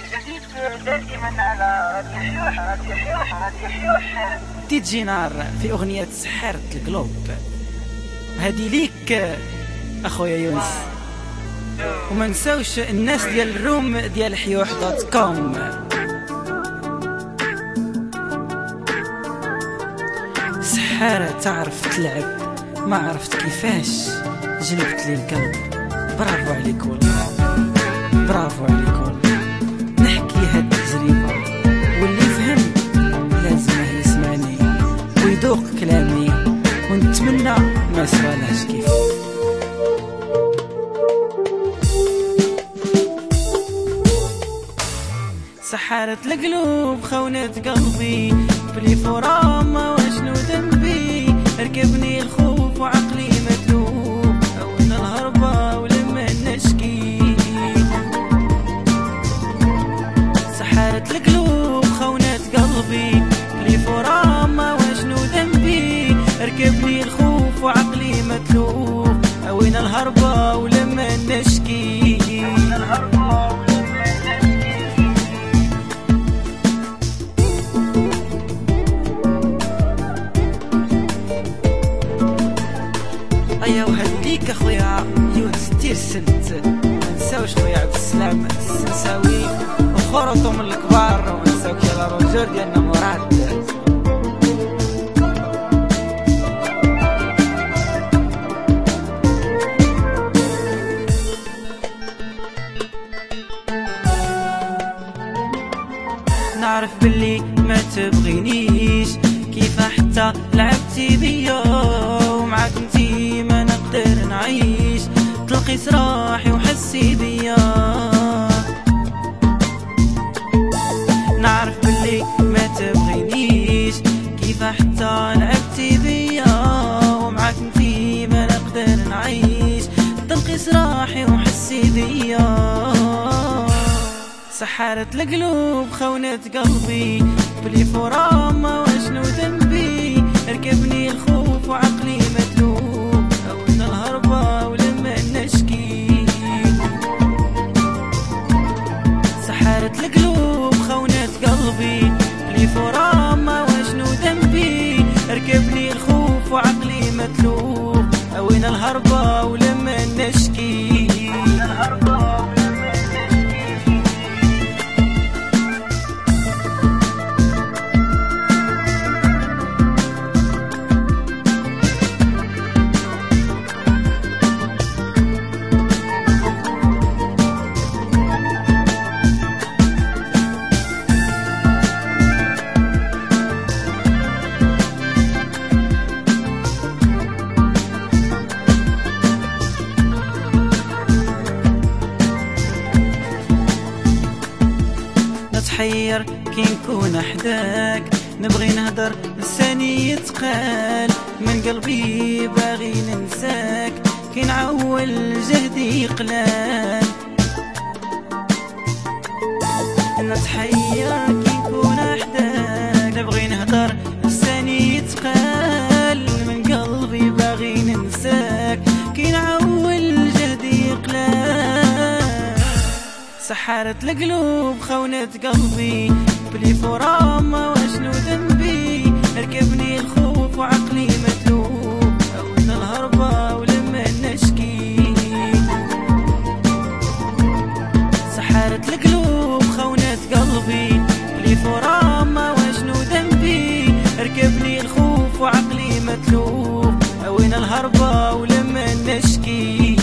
جديد دائما على راديو حيوح. ديجي نار في أغنية سحرة القلوب. هذه ليك أخويا يونس، وما نساوش الناس ديال الروم ديال حيوح.com. سحارة تعرف تلعب، ما عرفت كيفاش جلبت لي القلب. برافو عليك والله، برافو عليك والله. نحكي هاد التجربة واللي فهم لازم يسمعني ويذوق كلامي، ونتمنى ما يصرالهش كيف. سحارة القلوب خونت قلبي بلي فرامة وشنو ذنبي. ركبني الخوف وعقلي متلوب، وين الهربة ولما نشكي. سحارة القلوب خونت قلبي بلي فرامة وشنو ذنبي. ركبني الخوف وعقلي متلوب، وين الهربة ولما نشكي. ايا وهديك اخويا يونس دير سنت. منساوش خويا عبد السلام السنساوي وخرطو من الكبار، ومنساوك يا روجور ديالنا مراد. نعرف باللي ما تبغينيش، كيف حتى لعبتي بيا ومعاك انتي ما نقدر نعيش. تلقي سراحي وحسي بيا. نعرف باللي ما تبغينيش، كيف حتى لعبتي بيا ومعاك انتي ما نقدر نعيش. تلقي سراحي وحسي بيا. سحارة القلوب خونت قلبي بلي فرامة وشنو ذنبي. ركبني الخوف وعقلي متلوب، وين الهربة ولما نشكي. سحارة القلوب خونت قلبي بلي فرامة وشنو ذنبي. ركبني الخوف وعقلي متلوب، وين الهربة ولما نشكي. نتحير كي نكون حداك، نبغي نهدر لساني يتقال. من قلبي باغي ننساك، كي نعول جهدي قلال. نتحير كي نكون حداك، نبغي نهدر لساني يتقال. من قلبي باغي ننساك، كي نعول جهدي قلال. سحارة القلوب خونت قلبي بلي فرامة وشنو ذنبي. ركبني الخوف وعقلي متلوب، وين الهربة ولما نشكي. سحارة القلوب خونت قلبي بلي فرامة وشنو ذنبي. ركبني الخوف وعقلي متلوب، وين الهربة ولما نشكي.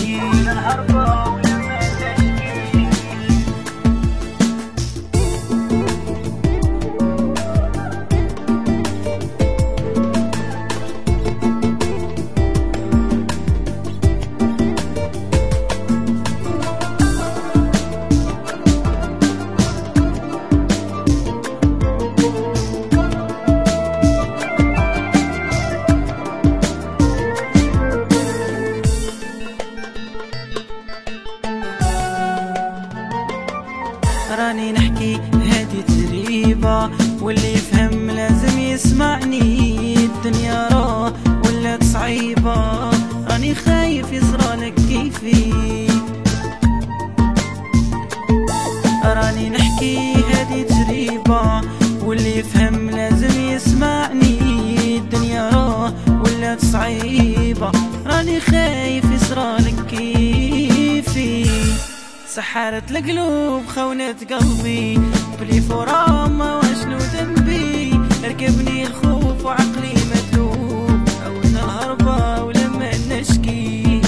راني نحكي هادي تجربة، واللي يفهم لازم يسمعني. الدنيا راه ولات صعيبة، راني خايف يصرالك كيفي. راني نحكي نحكي هذه تجربة، واللي يفهم لازم يسمعني. الدنيا راه ولات صعيبة، راني خايف يصرالك كيفي. سحرت القلوب خونت قلبي، بلي فراما واشنو ذنبي. ركبني الخوف وعقلي متلوب، وين الهربة ولما نشكي.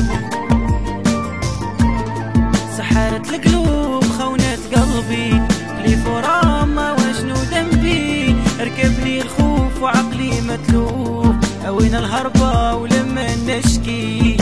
سحرت القلوب خونت قلبي، بلي فراما واشنو ذنبي. ركبني الخوف وعقلي متلوب، وين الهربة ولما نشكي.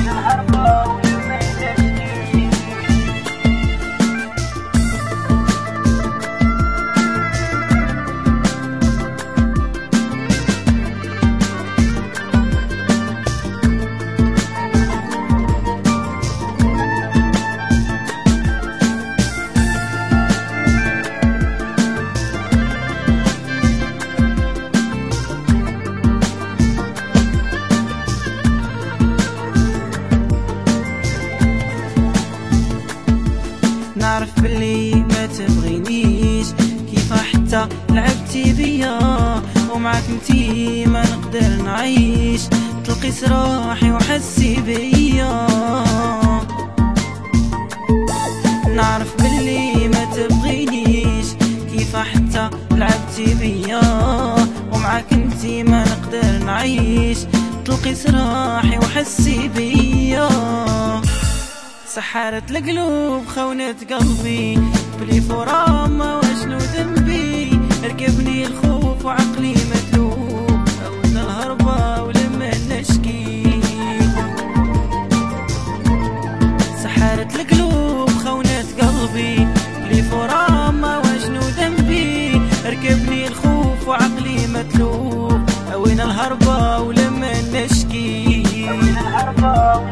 نعرف باللي ما تبغينيش، كيف حتى لعبتي بيا. ومعاك انتي ما نقدر نعيش، تلقي سراحي وحسي بيا. نعرف باللي ما تبغينيش، كيف حتى لعبتي بيا. ومعاك انتي ما نقدر نعيش، تلقي سراحي وحسي بيا. سحرت القلوب خونت قلبي، بلي فراما واشنو ذنبي. ركبني الخوف وعقلي متلوب، وين الهربة ولما نشكي. سحرت القلوب خونت قلبي، بلي فراما واشنو ذنبي. ركبني الخوف وعقلي متلوب، وين الهربة ولما نشكي.